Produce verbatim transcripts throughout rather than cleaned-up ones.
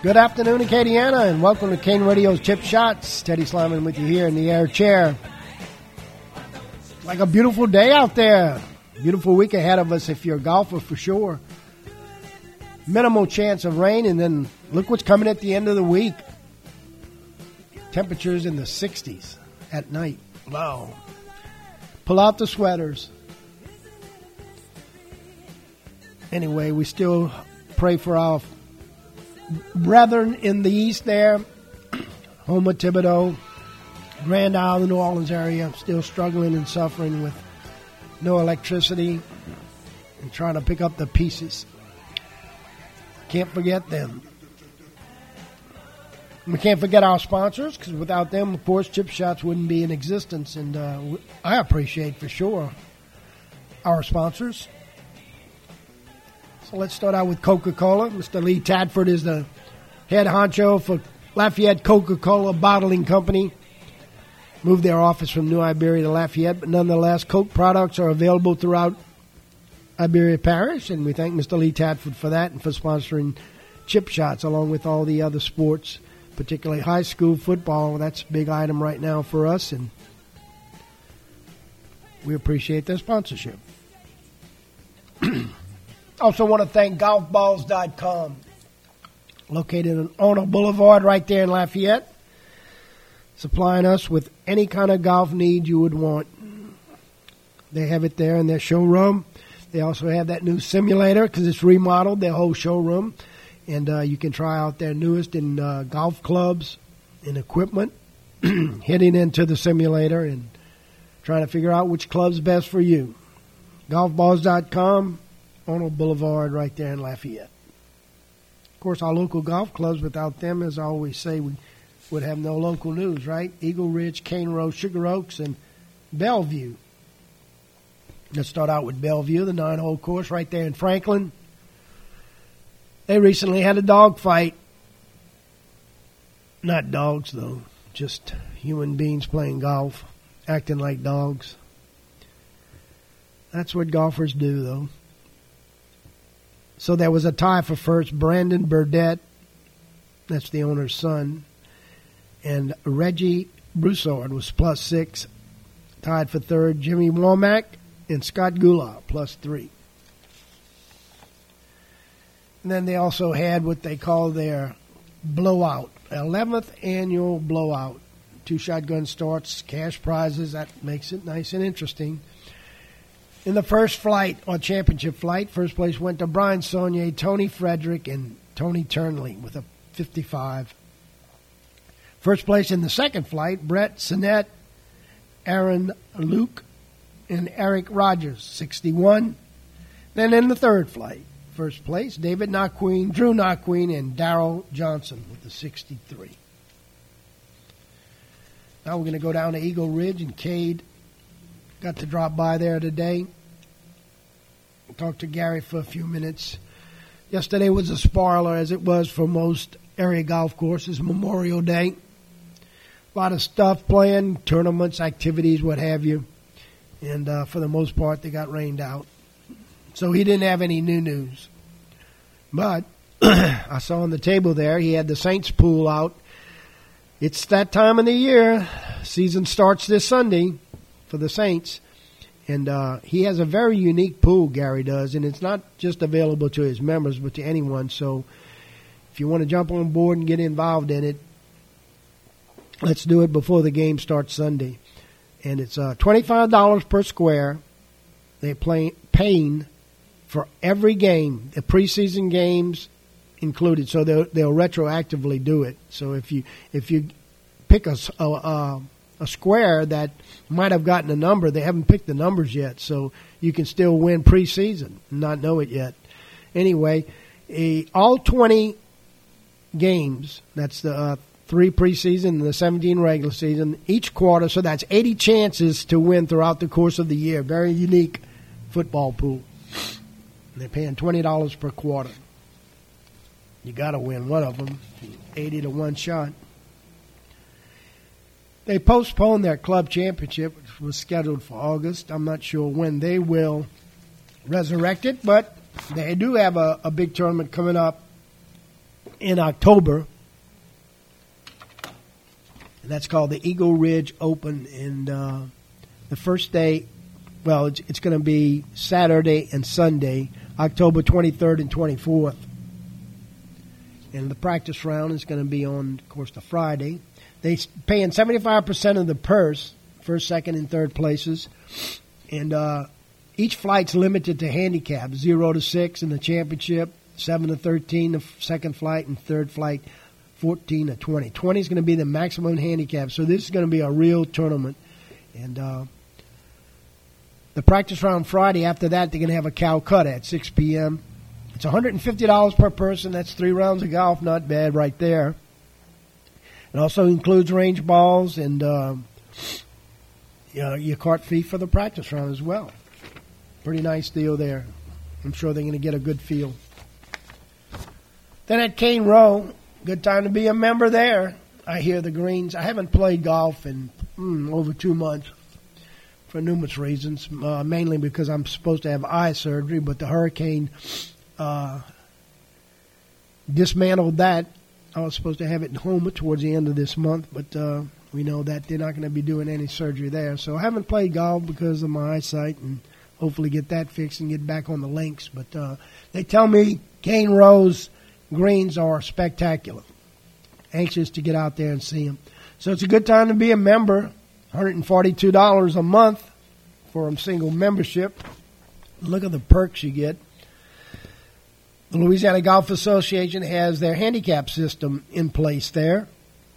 Good afternoon, Acadiana, and welcome to Cane Radio's Chip Shots. Teddy Slyman with you here in the air chair. Like a beautiful day out there. Beautiful week ahead of us if you're a golfer for sure. Minimal chance of rain, and then look what's coming at the end of the week. Temperatures in the sixties at night. Wow. Pull out the sweaters. Anyway, we still pray for our brethren in the east there, home of Thibodeau, Grand Isle, the New Orleans area, still struggling and suffering with no electricity and trying to pick up the pieces. Can't forget them. We can't forget our sponsors, because without them, of course, Chip Shots wouldn't be in existence, and uh, I appreciate for sure our sponsors. So let's start out with Coca-Cola. Mister Lee Tadford is the head honcho for Lafayette Coca-Cola Bottling Company. Moved their office from New Iberia to Lafayette, but nonetheless, Coke products are available throughout Iberia Parish, and we thank Mister Lee Tadford for that and for sponsoring Chip Shots along with all the other sports, particularly high school football. That's a big item right now for us, and we appreciate their sponsorship. Also want to thank golf balls dot com, located on Arnold Boulevard right there in Lafayette, supplying us with any kind of golf need you would want. They have it there in their showroom. They also have that new simulator because it's remodeled, their whole showroom. And uh, you can try out their newest in uh, golf clubs and equipment, hitting into the simulator and trying to figure out which club's best for you. golf balls dot com, Arnold Boulevard right there in Lafayette. Of course, our local golf clubs, without them, as I always say, we would have no local news, right? Eagle Ridge, Cane Row, Sugar Oaks, and Bellevue. Let's start out with Bellevue, the nine-hole course right there in Franklin. They recently had a dog fight. Not dogs, though. Just human beings playing golf, acting like dogs. That's what golfers do, though. So there was a tie for first. Brandon Burdett, that's the owner's son, and Reggie Broussard was plus six. Tied for third, Jimmy Womack and Scott Goulart, plus three. And then they also had what they call their blowout, eleventh annual blowout. Two shotgun starts, cash prizes. That makes it nice and interesting. In the first flight, or championship flight, first place went to Brian Saunier, Tony Frederick, and Tony Turnley with a fifty-five. First place in the second flight, Brett Sinnett, Aaron Luke, and Eric Rogers, sixty-one. Then in the third flight, first place, David Knockween, Drew Knockween, and Darrell Johnson with the sixty-three. Now we're going to go down to Eagle Ridge, and Cade got to drop by there today. Talked to Gary for a few minutes. Yesterday was a spoiler, as it was for most area golf courses, Memorial Day. A lot of stuff playing, tournaments, activities, what have you. And uh, for the most part, they got rained out. So he didn't have any new news. But I saw on the table there, he had the Saints pool out. It's that time of the year. Season starts this Sunday for the Saints. And uh, he has a very unique pool, Gary does. And it's not just available to his members, but to anyone. So if you want to jump on board and get involved in it, let's do it before the game starts Sunday. And it's uh, twenty-five dollars per square. They're play, paying for every game, the preseason games included. So they'll, they'll retroactively do it. So if you if you pick a, a, a square that might have gotten a number, they haven't picked the numbers yet. So you can still win preseason and not know it yet. Anyway, a, all twenty games, that's the uh, three preseason and the seventeen regular season, each quarter. So that's eighty chances to win throughout the course of the year. Very unique football pool. And they're paying twenty dollars per quarter. You got to win one of them, eighty to one shot. They postponed their club championship, which was scheduled for August. I'm not sure when they will resurrect it, but they do have a, a big tournament coming up in October. And that's called the Eagle Ridge Open. And uh, the first day, well, it's, it's going to be Saturday and Sunday, October twenty-third and twenty-fourth. And the practice round is going to be on, of course, the Friday. They're paying seventy-five percent of the purse, first, second, and third places. And uh, each flight's limited to handicap, zero to six in the championship, seven to thirteen the second flight, and third flight, fourteen to twenty. twenty is going to be the maximum handicap. So this is going to be a real tournament. And uh, the practice round Friday, after that, they're going to have a Calcutta at six p.m. It's one hundred fifty dollars per person. That's three rounds of golf. Not bad right there. It also includes range balls and uh, you know, your cart fee for the practice round as well. Pretty nice deal there. I'm sure they're going to get a good feel. Then at Cane Row, good time to be a member there. I hear the greens. I haven't played golf in mm, over two months for numerous reasons, uh, mainly because I'm supposed to have eye surgery, but the hurricane uh, dismantled that. I was supposed to have it in Houma towards the end of this month, but uh, we know that they're not going to be doing any surgery there. So I haven't played golf because of my eyesight, and hopefully get that fixed and get back on the links. But uh, they tell me Cane Row's greens are spectacular. Anxious to get out there and see them. So it's a good time to be a member. one hundred forty-two dollars a month for a single membership. Look at the perks you get. The Louisiana Golf Association has their handicap system in place there.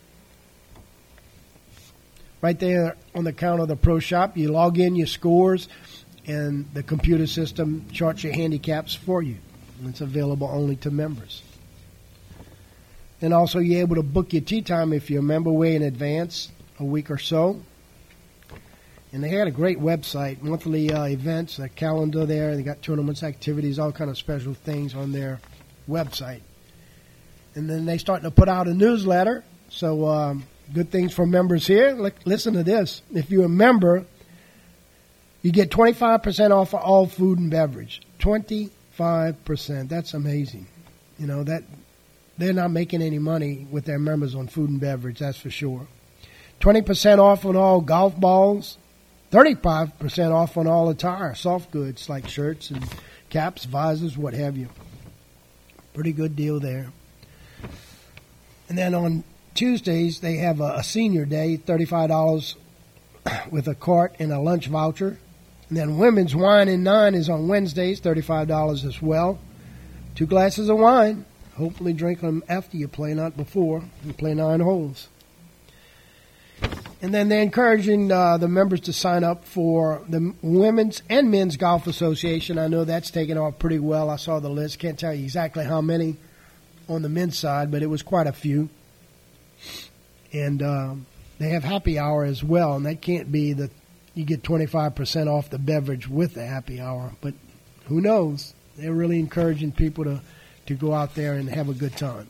Right there on the counter of the pro shop, you log in your scores, and the computer system charts your handicaps for you. And it's available only to members. And also, you're able to book your tee time if you're a member way in advance, a week or so. And they had a great website, monthly uh, events, a calendar there. They got tournaments, activities, all kind of special things on their website. And then they starting to put out a newsletter. So um, good things for members here. L- listen to this. If you're a member, you get twenty-five percent off of all food and beverage. twenty-five percent. That's amazing. You know, that they're not making any money with their members on food and beverage, that's for sure. twenty percent off on all golf balls. thirty-five percent off on all attire, soft goods like shirts and caps, visors, what have you. Pretty good deal there. And then on Tuesdays, they have a, a senior day, thirty-five dollars with a cart and a lunch voucher. And then women's wine and nine is on Wednesdays, thirty-five dollars as well. Two glasses of wine. Hopefully drink them after you play, not before. You play nine holes. And then they're encouraging uh, the members to sign up for the Women's and Men's Golf Association. I know that's taken off pretty well. I saw the list. Can't tell you exactly how many on the men's side, but it was quite a few. And um, they have happy hour as well, and that can't be that you get twenty-five percent off the beverage with the happy hour. But who knows? They're really encouraging people to, to go out there and have a good time.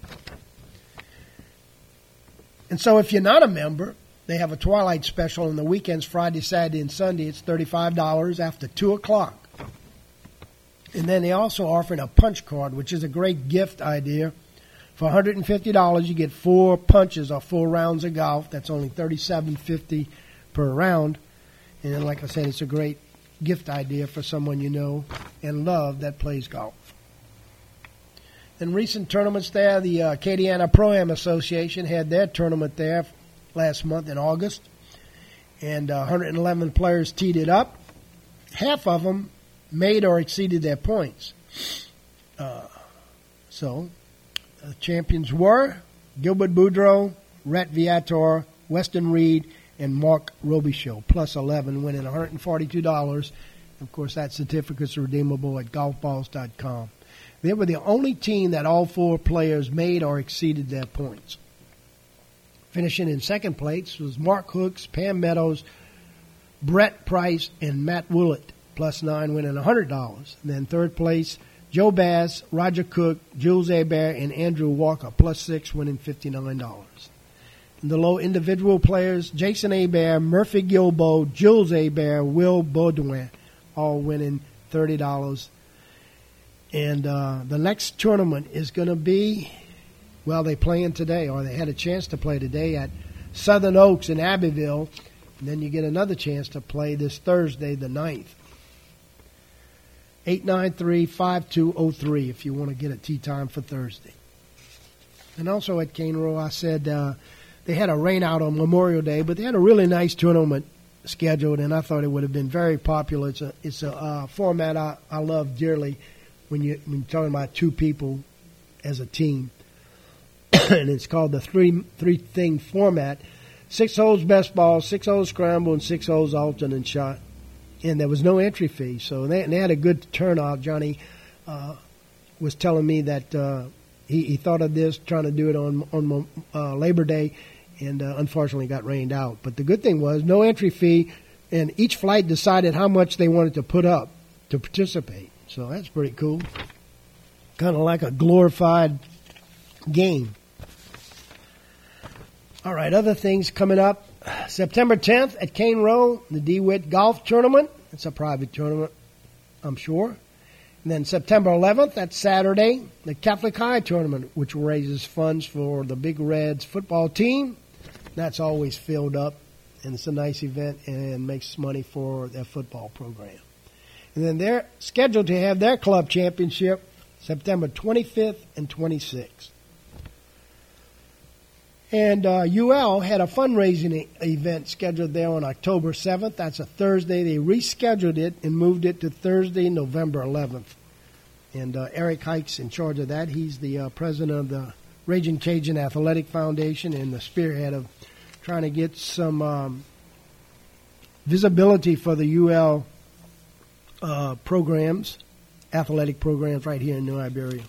And so if you're not a member, they have a twilight special on the weekends, Friday, Saturday, and Sunday. It's thirty-five dollars after two o'clock. And then they also offering a punch card, which is a great gift idea. For one hundred fifty dollars, you get four punches or four rounds of golf. That's only thirty-seven fifty per round. And then, like I said, it's a great gift idea for someone you know and love that plays golf. In recent tournaments there, the uh, Acadiana Pro-Am Association had their tournament there last month in August, and uh, one hundred eleven players teed it up. Half of them made or exceeded their points. Uh, so, the champions were Gilbert Boudreau, Rhett Viator, Weston Reed, and Mark Robichaud, plus eleven, winning one hundred forty-two dollars. Of course, that certificate's redeemable at golf balls dot com. They were the only team that all four players made or exceeded their points. Finishing in second place was Mark Hooks, Pam Meadows, Brett Price, and Matt Willett, plus nine, winning one hundred dollars. And then third place, Joe Bass, Roger Cook, Jules Hebert, and Andrew Walker, plus six, winning fifty-nine dollars. And the low individual players, Jason Hebert, Murphy Gilbo, Jules Hebert, Will Baudouin, all winning thirty dollars. And uh, the next tournament is going to be, Well, they playing today, or they had a chance to play today at Southern Oaks in Abbeville. And then you get another chance to play this Thursday, the ninth. eight nine three, five two zero three if you want to get a tee time for Thursday. And also at Cane Row, I said uh, they had a rain out on Memorial Day, but they had a really nice tournament scheduled, and I thought it would have been very popular. It's a it's a uh, format I, I love dearly when you when you're talking about two people as a team, and it's called the three three thing format: six holes best ball, six holes scramble, and six holes alternate shot. And there was no entry fee, so they, they had a good turnout. Johnny uh, was telling me that uh, he, he thought of this, trying to do it on on uh, Labor Day, and uh, unfortunately got rained out. But the good thing was no entry fee, and each flight decided how much they wanted to put up to participate. So that's pretty cool. Kind of like a glorified game. All right, other things coming up. September tenth at Cane Row, the DeWitt Golf Tournament. It's a private tournament, I'm sure. And then September eleventh, that's Saturday, the Catholic High Tournament, which raises funds for the Big Reds football team. That's always filled up, and it's a nice event and makes money for their football program. And then they're scheduled to have their club championship September twenty-fifth and twenty-sixth. And uh, U L had a fundraising e- event scheduled there on October seventh. That's a Thursday. They rescheduled it and moved it to Thursday, November eleventh. And uh, Eric Hike's in charge of that. He's the uh, president of the Raging Cajun Athletic Foundation and the spearhead of trying to get some um, visibility for the U L uh, programs, athletic programs right here in New Iberia.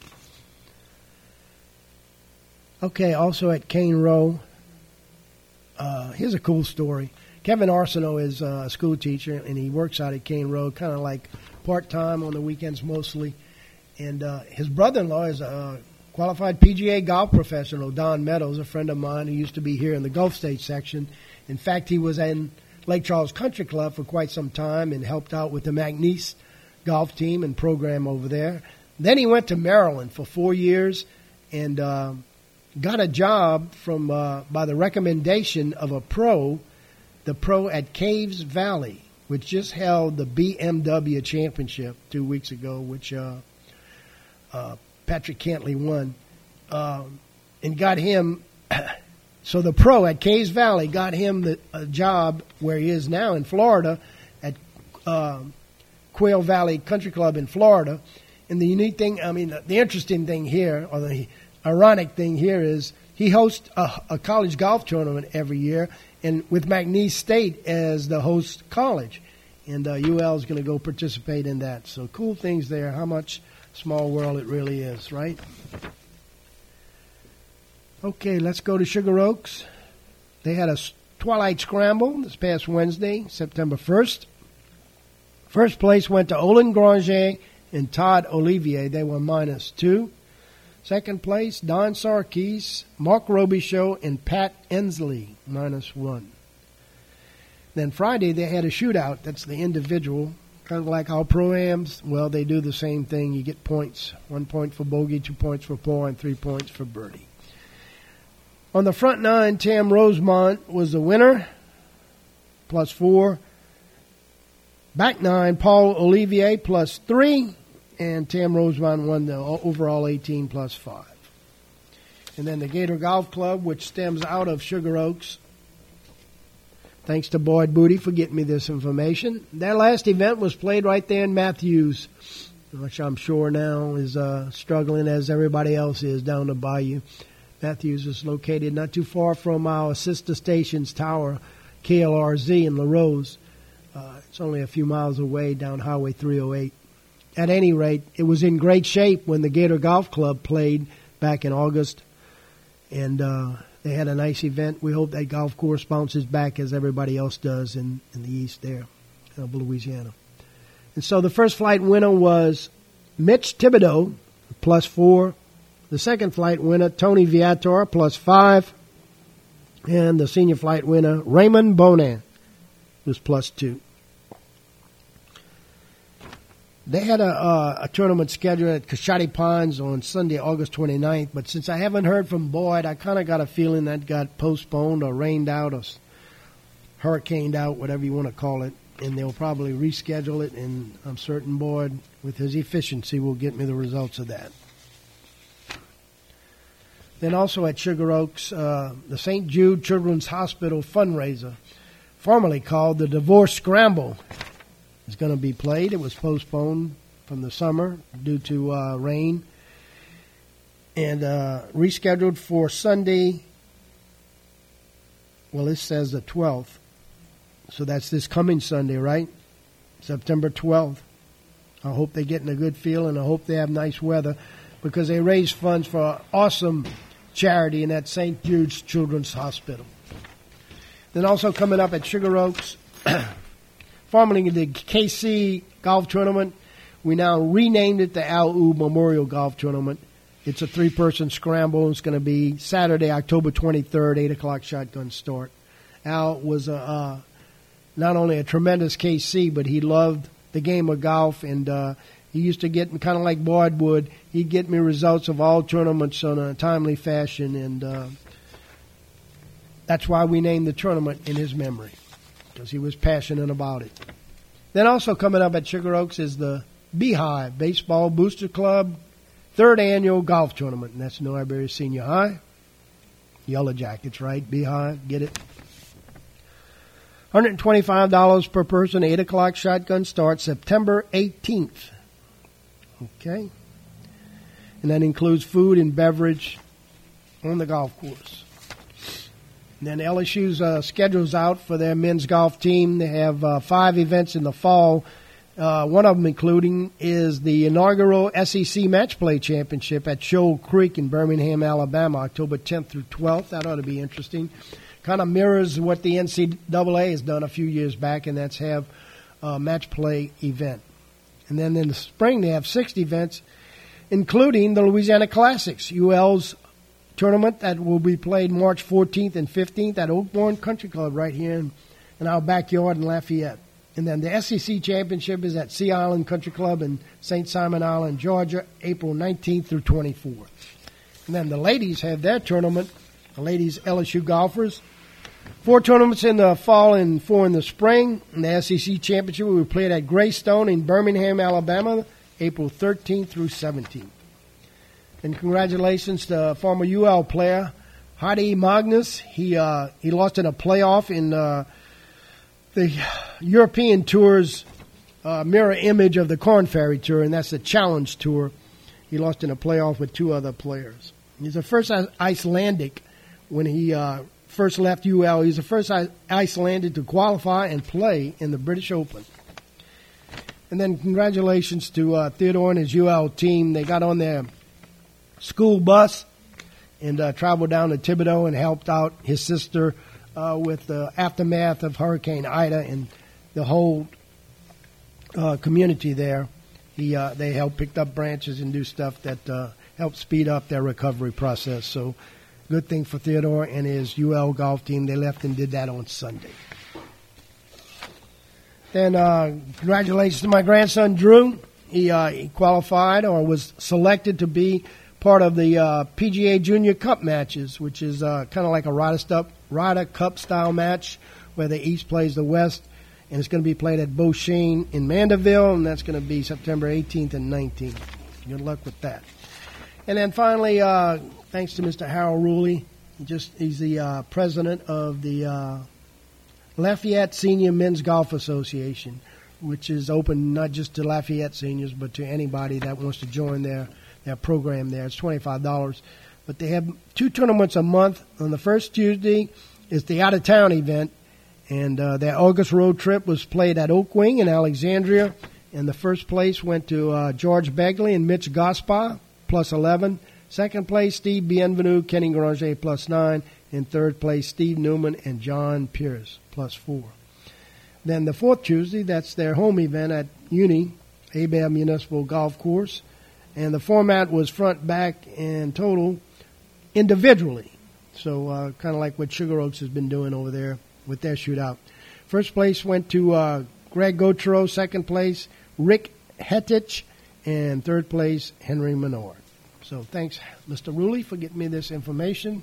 Okay, also at Cane Row, uh, here's a cool story. Kevin Arsenault is a school teacher, and he works out at Cane Row, kind of like part-time on the weekends mostly. And uh, his brother-in-law is a qualified P G A golf professional, Don Meadows, a friend of mine who used to be here in the Gulf State section. In fact, he was in Lake Charles Country Club for quite some time and helped out with the McNeese golf team and program over there. Then he went to Maryland for four years and uh, got a job from uh, by the recommendation of a pro, the pro at Caves Valley, which just held the B M W championship two weeks ago, which uh, uh, Patrick Cantley won, uh, and got him. So the pro at Caves Valley got him the a job where he is now in Florida at uh, Quail Valley Country Club in Florida. And the unique thing, I mean, the interesting thing here, or the ironic thing here is he hosts a, a college golf tournament every year, and with McNeese State as the host college. And uh, U L is going to go participate in that. So cool things there. How much small world it really is, right? Okay, let's go to Sugar Oaks. They had a Twilight Scramble this past Wednesday, September first. First place went to Olin Granger and Todd Olivier. They were minus two. Second place, Don Sarkis, Mark Robichaud, and Pat Ensley, minus one. Then Friday, they had a shootout. That's the individual. Kind of like our pro-ams. Well, they do the same thing. You get points. One point for bogey, two points for par, and three points for birdie. On the front nine, Tam Rosemont was the winner, plus four. Back nine, Paul Olivier, plus three. And Tam Rosemont won the overall eighteen plus five. And then the Gator Golf Club, which stems out of Sugar Oaks. Thanks to Boyd Booty for getting me this information. That last event was played right there in Matthews, which I'm sure now is uh, struggling as everybody else is down the bayou. Matthews is located not too far from our sister station's tower, K L R Z in La Rose. Uh, it's only a few miles away down Highway three oh eight. At any rate, it was in great shape when the Gator Golf Club played back in August, and uh, they had a nice event. We hope that golf course bounces back as everybody else does in, in the east there of Louisiana. And so the first flight winner was Mitch Thibodeau, plus four. The second flight winner, Tony Viator, plus five. And the senior flight winner, Raymond Bonan, was plus two. They had a, uh, a tournament scheduled at Coshocton Ponds on Sunday, August twenty-ninth, but since I haven't heard from Boyd, I kind of got a feeling that got postponed or rained out or hurricaned out, whatever you want to call it, and they'll probably reschedule it, and I'm certain Boyd, with his efficiency, will get me the results of that. Then also at Sugar Oaks, uh, the Saint Jude Children's Hospital fundraiser, formerly called the Divorce Scramble, is going to be played. It was postponed from the summer due to uh, rain, and uh, rescheduled for Sunday. Well, it says the twelfth, so that's this coming Sunday, right? September twelfth. I hope they're getting a good feel, and I hope they have nice weather, because they raise funds for an awesome charity in that Saint Jude's Children's Hospital. Then also coming up at Sugar Oaks, formerly the K C Golf Tournament, we now renamed it the Al U Memorial Golf Tournament. It's a three-person scramble. It's going to be Saturday, October twenty-third, eight o'clock shotgun start. Al was a, uh, not only a tremendous K C, but he loved the game of golf, and uh, he used to get me, kind of like Boyd would, he'd get me results of all tournaments on a timely fashion, and uh, that's why we named the tournament in his memory, because he was passionate about it. Then also coming up at Sugar Oaks is the Beehive Baseball Booster Club third annual golf tournament, and that's Norbury Senior High. Yellow Jackets, right? Beehive, get it? one hundred twenty-five dollars per person, eight o'clock shotgun start, September eighteenth. Okay? And that includes food and beverage on the golf course. And then L S U's uh, schedule's out for their men's golf team. They have uh, five events in the fall. Uh, one of them including is the inaugural S E C Match Play Championship at Shoal Creek in Birmingham, Alabama, October tenth through twelfth. That ought to be interesting. Kind of mirrors what the N C double A has done a few years back, and that's have a match play event. And then in the spring, they have six events, including the Louisiana Classics, U L's tournament that will be played March fourteenth and fifteenth at Oakbourne Country Club right here in, in our backyard in Lafayette. And then the S E C Championship is at Sea Island Country Club in Saint Simon Island, Georgia, April nineteenth through twenty-fourth. And then the ladies have their tournament, the ladies L S U golfers. Four tournaments in the fall and four in the spring. And the S E C Championship will be played at Greystone in Birmingham, Alabama, April thirteenth through seventeenth. And congratulations to former U L player Hadi Magnus. He uh, he lost in a playoff in uh, the European Tour's uh, mirror image of the Korn Ferry Tour, and that's the Challenge Tour. He lost in a playoff with two other players. He's the first Icelandic when he uh, first left U L. He's the first Icelandic to qualify and play in the British Open. And then congratulations to uh, Theodore and his U L team. They got on their school bus and uh, traveled down to Thibodeau and helped out his sister uh, with the aftermath of Hurricane Ida and the whole uh, community there. He uh, they helped pick up branches and do stuff that uh, helped speed up their recovery process. So good thing for Theodore and his U L golf team. They left and did that on Sunday. Then uh, congratulations to my grandson, Drew. He, uh, he qualified or was selected to be part of the uh, P G A Junior Cup matches, which is uh, kind of like a Ryder, Stup, Ryder Cup style match where the East plays the West. And it's going to be played at Beauchene in Mandeville, and that's going to be September eighteenth and nineteenth. Good luck with that. And then finally, uh, thanks to Mister Harold Ruley, he just he's the uh, president of the uh, Lafayette Senior Men's Golf Association, which is open not just to Lafayette seniors, but to anybody that wants to join their, their program there. It's twenty-five dollars. But they have two tournaments a month. On the first Tuesday is the out-of-town event, and uh, their August road trip was played at Oak Wing in Alexandria, and the first place went to uh, George Begley and Mitch Gaspar, plus eleven. Second place, Steve Bienvenu, Kenny Granger, plus nine. In third place, Steve Newman and John Pierce, plus four. Then the fourth Tuesday, that's their home event at Uni, Hebert Municipal Golf Course. And the format was front, back, and total individually. So uh, kind of like what Sugar Oaks has been doing over there with their shootout. First place went to uh, Greg Gautreau. Second place, Rick Hetich, and third place, Henry Menard. So thanks, Mister Ruley, for getting me this information.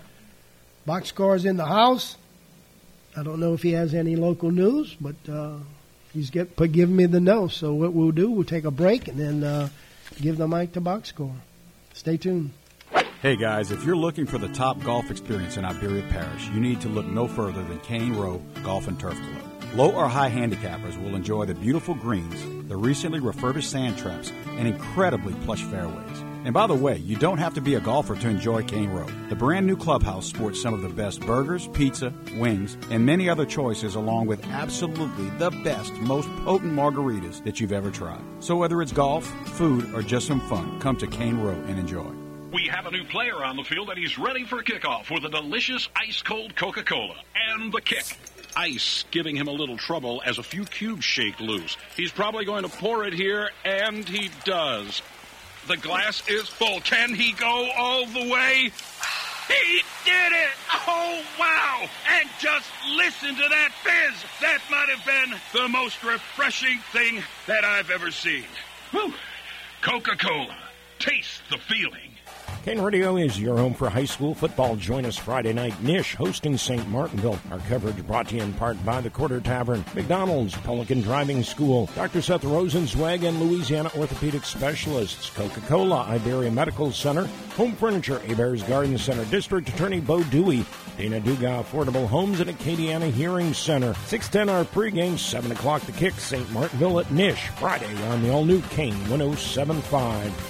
Boxcar's in the house. I don't know if he has any local news, but uh, he's get, put, giving me the no. So what we'll do, we'll take a break and then uh, give the mic to Boxcar. Stay tuned. Hey guys, if you're looking for the top golf experience in Iberia Parish, you need to look no further than Cane Row Golf and Turf Club. Low or high handicappers will enjoy the beautiful greens, the recently refurbished sand traps, and incredibly plush fairways. And by the way, you don't have to be a golfer to enjoy Cane Row. The brand new clubhouse sports some of the best burgers, pizza, wings, and many other choices, along with absolutely the best, most potent margaritas that you've ever tried. So whether it's golf, food, or just some fun, come to Cane Row and enjoy. We have a new player on the field, and he's ready for kickoff with a delicious ice-cold Coca-Cola. And the kick. Ice giving him a little trouble as a few cubes shake loose. He's probably going to pour it here, and he does. The glass is full. Can he go all the way? He did it! Oh, wow! And just listen to that fizz! That might have been the most refreshing thing that I've ever seen. Whew. Coca-Cola. Taste the feeling. Cane Radio is your home for high school football. Join us Friday night. Nish hosting Saint Martinville. Our coverage brought to you in part by the Quarter Tavern, McDonald's, Pelican Driving School, Doctor Seth Rosenzweig and Louisiana Orthopedic Specialists, Coca-Cola, Iberia Medical Center, Home Furniture, Hebert's Garden Center, District Attorney Bo Dewey, Dana Duga Affordable Homes, and Acadiana Hearing Center. six ten our pregame, seven o'clock the kick, Saint Martinville at Nish. Friday on the all-new Cane one oh seven point five.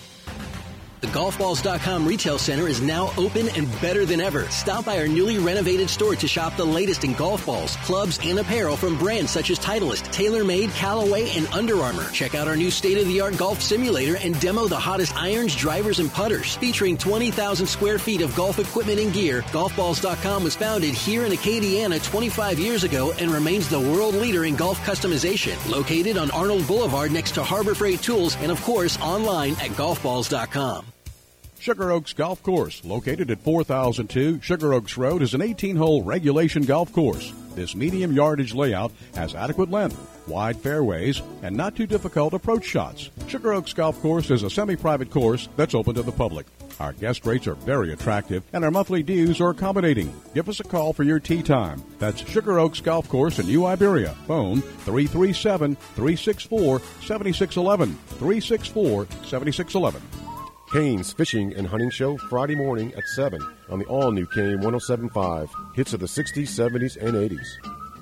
The golf balls dot com retail center is now open and better than ever. Stop by our newly renovated store to shop the latest in golf balls, clubs, and apparel from brands such as Titleist, TaylorMade, Callaway, and Under Armour. Check out our new state-of-the-art golf simulator and demo the hottest irons, drivers, and putters. Featuring twenty thousand square feet of golf equipment and gear, golf balls dot com was founded here in Acadiana twenty-five years ago and remains the world leader in golf customization. Located on Arnold Boulevard next to Harbor Freight Tools and, of course, online at golf balls dot com. Sugar Oaks Golf Course, located at four thousand two Sugar Oaks Road, is an eighteen-hole regulation golf course. This medium yardage layout has adequate length, wide fairways, and not too difficult approach shots. Sugar Oaks Golf Course is a semi-private course that's open to the public. Our guest rates are very attractive, and our monthly dues are accommodating. Give us a call for your tee time. That's Sugar Oaks Golf Course in New Iberia. Phone three three seven, three six four, seven six one one, three six four, seven six one one. Cane's Fishing and Hunting Show, Friday morning at seven on the all-new Cane one oh seven point five. Hits of the sixties, seventies, and eighties.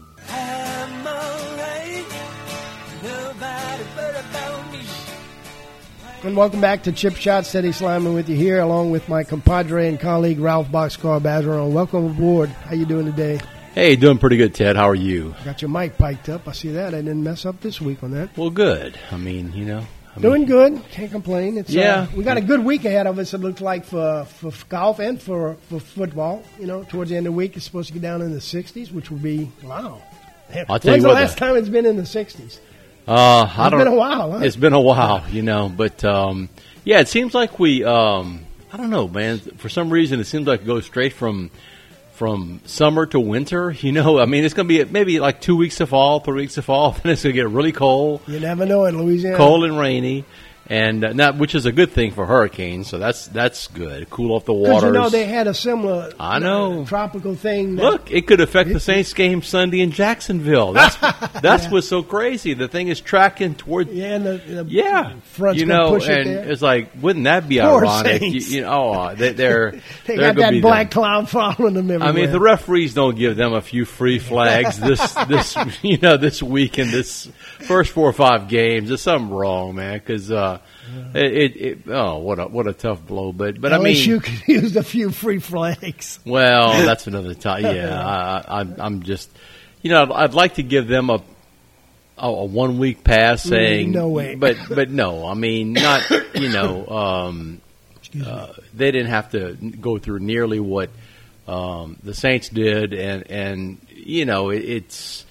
I'm all right. Nobody but about me. And welcome back to Chip Shot. Steady Slimer with you here, along with my compadre and colleague, Ralph Boxcar Bazeron. Welcome aboard. How you doing today? Hey, doing pretty good, Ted. How are you? Got your mic piped up. I see that. I didn't mess up this week on that. Well, good. I mean, you know. I Doing mean, good. Can't complain. It's, yeah. Uh, we got a good week ahead of us, it looks like, for, for golf and for, for football. You know, towards the end of the week, it's supposed to get down in the sixties, which would be, wow. I'll tell When's you the what, last the, time it's been in the sixties? Uh, it's I don't, been a while, huh? It's been a while, you know. But, um, yeah, it seems like we, um, I don't know, man. For some reason, it seems like it goes straight from from summer to winter. You know, I mean, it's going to be maybe like two weeks of fall, three weeks of fall, then it's going to get really cold. You never know in Louisiana. Cold and rainy. And uh, not, which is a good thing for hurricanes, so that's that's good. Cool off the waters. Because, you know, they had a similar I know. Uh, tropical thing. That, Look, it could affect it, the Saints game Sunday in Jacksonville. That's that's yeah. what's so crazy. The thing is tracking toward yeah, and the, the yeah, front's you know, push and it there. It's like, wouldn't that be Poor ironic? You, Saints. you know, oh, they, they're they they're got that be black them. cloud following them everywhere. I mean, if the referees don't give them a few free flags this this you know this week in this first four or five games, there's something wrong, man. Because uh, yeah. it, it, it oh what a what a tough blow. But but L S U I mean, could use a few free flags. Well, that's another time. Yeah, I, I, I'm just, you know, I'd, I'd like to give them a a, a one week pass, saying no way. But but no, I mean, not you know, um, uh, they didn't have to go through nearly what um, the Saints did, and and you know, it, it's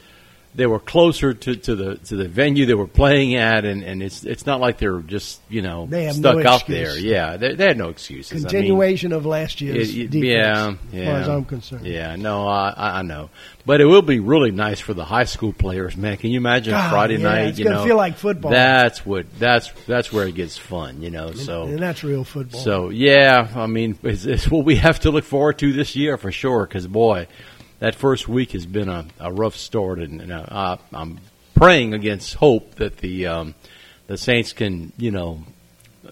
they were closer to, to the to the venue they were playing at, and, and it's it's not like they're just you know They have stuck no out excuse. there. Yeah, they, they had no excuses. Continuation of last I mean, year's it- it- defense, yeah, as yeah, far as I'm concerned. Yeah, no, I, I I know, but it will be really nice for the high school players, man. Can you imagine God, Friday yeah, night? it's you gonna know, feel like football. That's what that's that's where it gets fun, you know. So And that's real football. so yeah, I mean, it's, it's what we have to look forward to this year for sure. Because boy, that first week has been a, a rough start, and, and uh, I'm praying against hope that the um, the Saints can, you know, uh,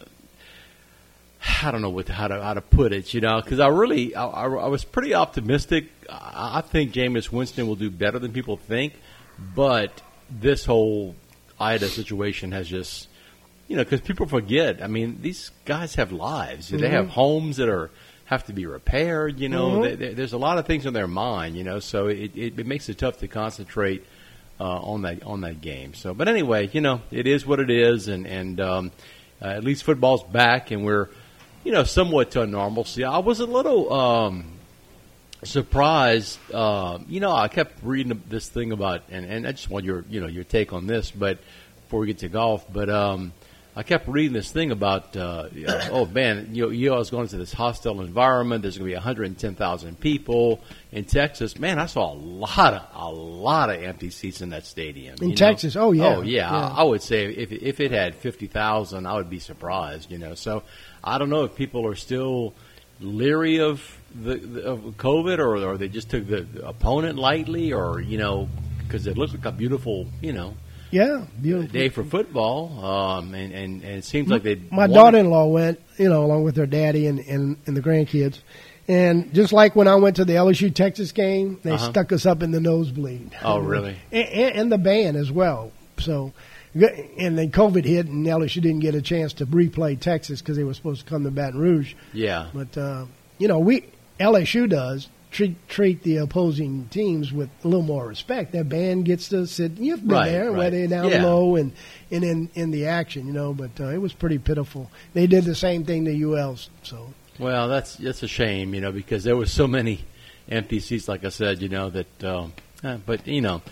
I don't know what how to how to put it, you know, because I really I, I, I was pretty optimistic. I, I think Jameis Winston will do better than people think, but this whole Ida situation has just. You know, because people forget. I mean, these guys have lives. They Mm-hmm. have homes that are have to be repaired. You know, Mhm. they, they, there's a lot of things on their mind. You know, so it, it, it makes it tough to concentrate uh, on that on that game. So, but anyway, you know, it is what it is, and and um, uh, at least football's back, and we're you know somewhat to normalcy. I was a little um, surprised. Uh, you know, I kept reading this thing about, and, and I just want your you know your take on this, but before we get to golf, but. Um, I kept reading this thing about, uh, oh man, you know, you know, I was going to this hostile environment. There's going to be one hundred ten thousand people in Texas. Man, I saw a lot of a lot of empty seats in that stadium. In you know? Texas, oh, yeah. oh yeah. Yeah. I, I would say if if it had fifty thousand, I would be surprised. You know, so I don't know if people are still leery of the, the of COVID, or or they just took the, the opponent lightly, or you know, because it looks like a beautiful, you know. Yeah, beautiful. Day for football, um, and, and, and it seems like they. My wanted- daughter-in-law went, you know, along with her daddy and, and, and the grandkids. And just like when I went to the L S U Texas game, they Uh-huh. stuck us up in the nosebleed. Oh, really? And, and, and the band as well. So, and then COVID hit, and L S U didn't get a chance to replay Texas because they were supposed to come to Baton Rouge. Yeah. But uh, you know, we L S U does treat treat the opposing teams with a little more respect. Their band gets to sit. You've been Right, there, right. where they're down Yeah. low and, and in in the action, you know. But uh, it was pretty pitiful. They did the same thing to U L's. So Well, that's that's a shame, you know, because there was so many empty seats, like I said, you know that. Um, uh, but you know,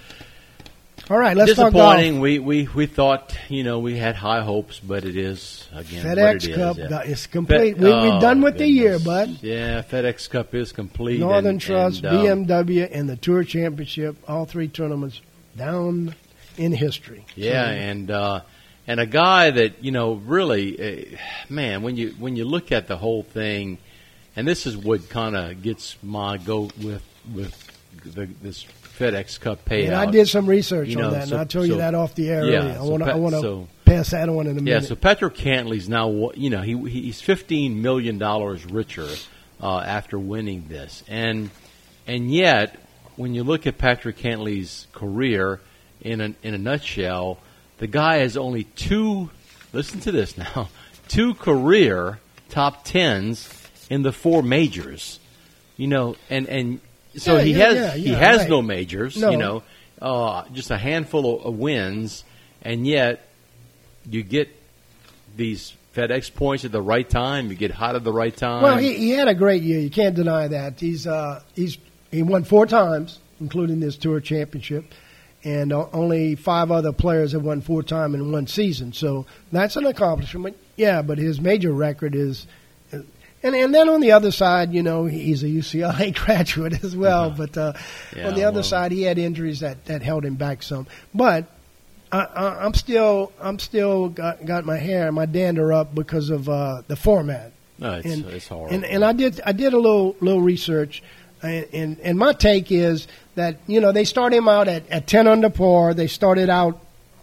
all right, let's talk disappointing. golf. We, we we thought, you know, we had high hopes, but it is again what FedEx it is, Cup yeah. got- it's complete. Fe- We- oh, we're done with the year, goodness. bud. Yeah, FedEx Cup is complete. Northern and, Trust, and, um, B M W, and the Tour Championship, all three tournaments down in history. Yeah, So, and uh, and a guy that you know really, uh, man, when you when you look at the whole thing, and this is what kind of gets my goat with with the, this FedEx Cup payout. and I did some research You on know, that, so- and I'll tell you so- that off the air. yeah, earlier. I so want to Pat- I want to so- pass that on in a Yeah, minute. so Patrick Cantley's now, you know, he he's fifteen million dollars richer uh, after winning this, and and yet when you look at Patrick Cantley's career in a, in a nutshell, the guy has only two. Listen to this now, two career top tens in the four majors. You know, and and so Yeah, he yeah, has yeah, he yeah, has right. no majors. No. You know, uh, just a handful of, of wins, and yet you get these FedEx points at the right time. You get hot at the right time. Well, he, he had a great year. You can't deny that. He's uh, he's he won four times, including this Tour Championship, and o- only five other players have won four times in one season. So that's an accomplishment. Yeah, but his major record is, and and then on the other side, you know, he's a U C L A graduate as well. Uh-huh. But uh, Yeah, on the other well- side, he had injuries that, that held him back some. But I, I, I'm still I'm still got, got my hair my dander up because of uh, the format. No, it's, and, it's horrible. and and I did I did a little little research, and, and and my take is that you know they start him out at, at ten under par. They started out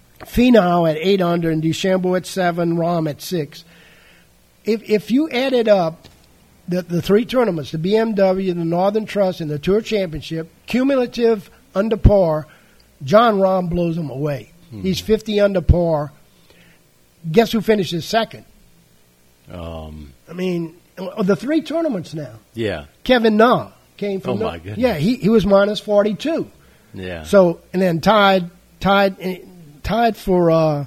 Finau at eight under and DeChambeau at seven, Rahm at six. If if you added up the the three tournaments, the B M W, the Northern Trust, and the Tour Championship, cumulative under par, John Rahm blows them away. He's fifty under par. Guess who finishes second? um, I mean, the three tournaments now. yeah, Kevin Na came from. Oh, the- my goodness. Yeah, he he was minus forty-two. yeah. So and then tied tied eh, tied for. Uh,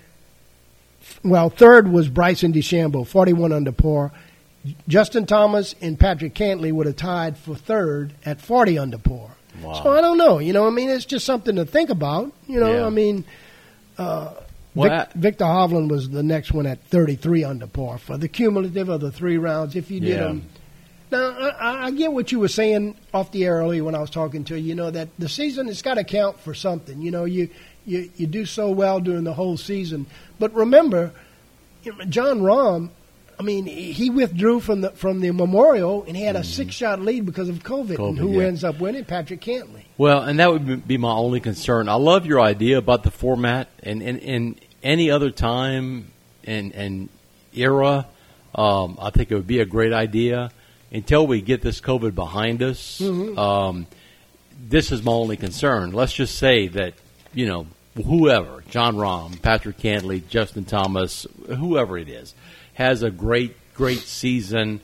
well, third was Bryson DeChambeau, forty-one under par. Justin Thomas and Patrick Cantley would have tied for third at forty under par. Wow. So I don't know. You know, I mean, it's just something to think about. You know, Yeah. I mean, uh, Well, Vic, I- Victor Hovland was the next one at thirty-three under par for the cumulative of the three rounds. If you did Yeah. them. Now, I, I get what you were saying off the air earlier when I was talking to you. You know, that the season has got to count for something. You know, you, you, you do so well during the whole season. But remember, you know, John Rahm, I mean, he withdrew from the from the Memorial, and he had a six-shot lead because of COVID. COVID, and who yeah. ends up winning? Patrick Cantlay. Well, and that would be my only concern. I love your idea about the format, and in and, any other time and, and era, um, I think it would be a great idea. Until we get this COVID behind us, Mhm. um, this is my only concern. Let's just say that, you know, whoever, John Rahm, Patrick Cantlay, Justin Thomas, whoever it is, has a great, great season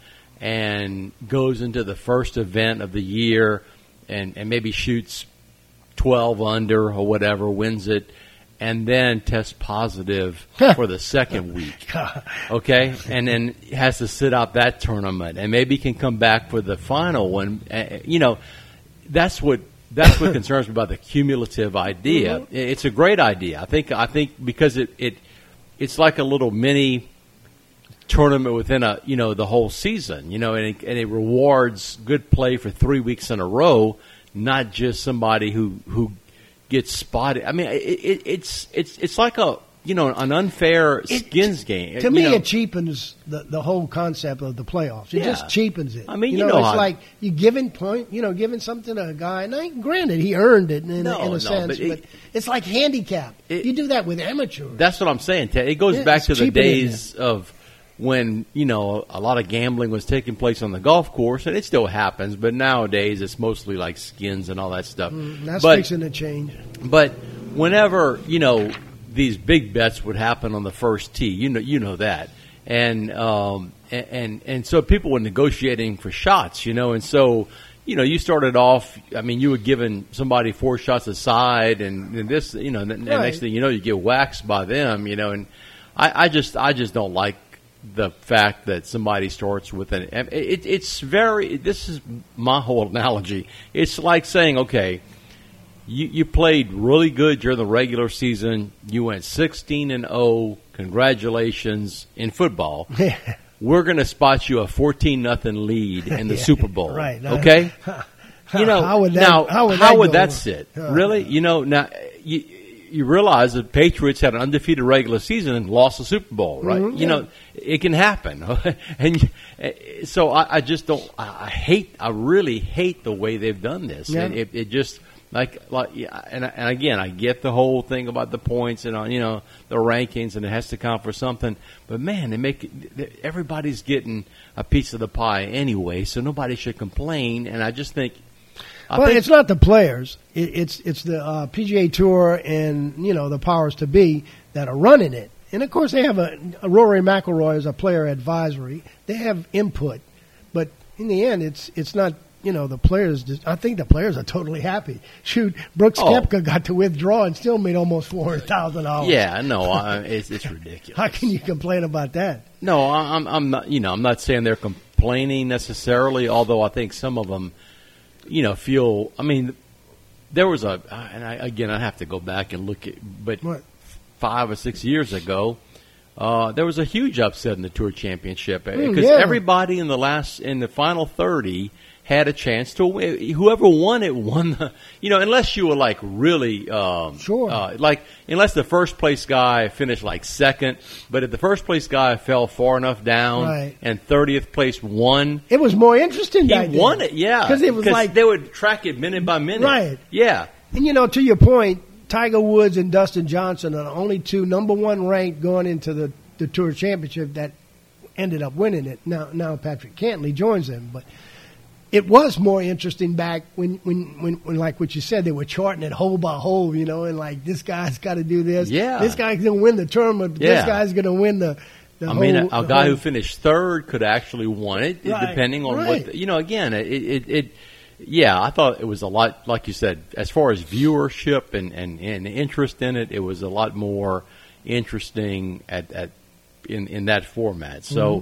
and goes into the first event of the year and, and maybe shoots twelve under or whatever, wins it, and then tests positive for the second week. Okay? And then has to sit out that tournament and maybe can come back for the final one. Uh, you know, that's what that's what concerns me about the cumulative idea. Mm-hmm. It's a great idea. I think I think because it, it it's like a little mini tournament within a, you know, the whole season, you know, and it, and it rewards good play for three weeks in a row, not just somebody who who gets spotted. I mean, it, it, it's it's it's like a, you know, an unfair skins game. To you me, know. it cheapens the, the whole concept of the playoffs. It Yeah. just cheapens it. I mean, you you know, know it's how- like you giving point, you know, giving something to a guy. And I, granted, he earned it in, No, in a no, sense, but but, it- it's like handicap. you do that with amateurs. That's what I'm saying, Ted. It goes Yeah, back it's to the cheaper than days of when, you know, a lot of gambling was taking place on the golf course, and it still happens, but nowadays it's mostly like skins and all that stuff. Mm, that's but, fixing to change. But whenever, you know, these big bets would happen on the first tee, you know, you know that, and um, and, and and so people were negotiating for shots, you know, and so you know, you started off. I mean, you were giving somebody four shots aside, and, and this, you know, and the Right. next thing you know, you get waxed by them, you know, and I, I just I just don't like the fact that somebody starts with an. It, it's very. This is my whole analogy. It's like saying, okay. You, you played really good during the regular season. You went sixteen and oh. Congratulations in football. We're going to spot you a fourteen nothing lead in the Yeah, Super Bowl. right. Okay. You know, How would that- now how would how that would go? that sit? Uh, Really? You know, now you you realize the Patriots had an undefeated regular season and lost the Super Bowl, right? Mhm, you yeah. know, it can happen, and uh, so I, I just don't. I I hate. I really hate the way they've done this. Yeah. And it, it just like like yeah, and and again, I get the whole thing about the points and uh, you know the rankings, and it has to count for something. But man, they make it, everybody's getting a piece of the pie anyway, so nobody should complain. And I just think. I well, think it's not the players. It, it's it's the uh, P G A Tour and, you know, the powers to be that are running it. And, of course, they have a, a Rory McIlroy as a player advisory. They have input. But in the end, it's it's not, you know, the players. Just, I think the players are totally happy. Shoot, Brooks Oh. Koepka got to withdraw and still made almost four hundred thousand dollars. Yeah, no, I, it's, it's ridiculous. How can you complain about that? No, I- I'm, I'm not. You know, I'm not saying they're complaining necessarily. Although I think some of them, you know, feel. I mean, there was a, and I, again, I have to go back and look at, but What? five or six years ago, uh, there was a huge upset in the Tour Championship because Mm, yeah. everybody in the last in the final thirty had a chance to win. Whoever won it won the, you know, unless you were like really, um, Sure. uh, like unless the first place guy finished like second, but if the first place guy fell far enough down Right. and thirtieth place won, It was more interesting he back then. won it, yeah, Because it was like they would track it minute by minute, Right. Yeah, And, you know, to your point, Tiger Woods and Dustin Johnson are the only two number one ranked going into the, the Tour Championship that ended up winning it. Now, now Patrick Cantlay joins them. But it was more interesting back when, when, when, when, like what you said, they were charting it hole by hole, you know, and like, this guy's got to do this. Yeah. This guy's going to win the tournament. But Yeah. This guy's going to win the, the I whole. mean, a, a the guy whole- who finished third could actually won it, Right, depending on right. what the, you know. Again, it, it, it, yeah, I thought it was a lot, like you said, as far as viewership and, and, and interest in it, it was a lot more interesting at, at in in that format. So. Mm-hmm.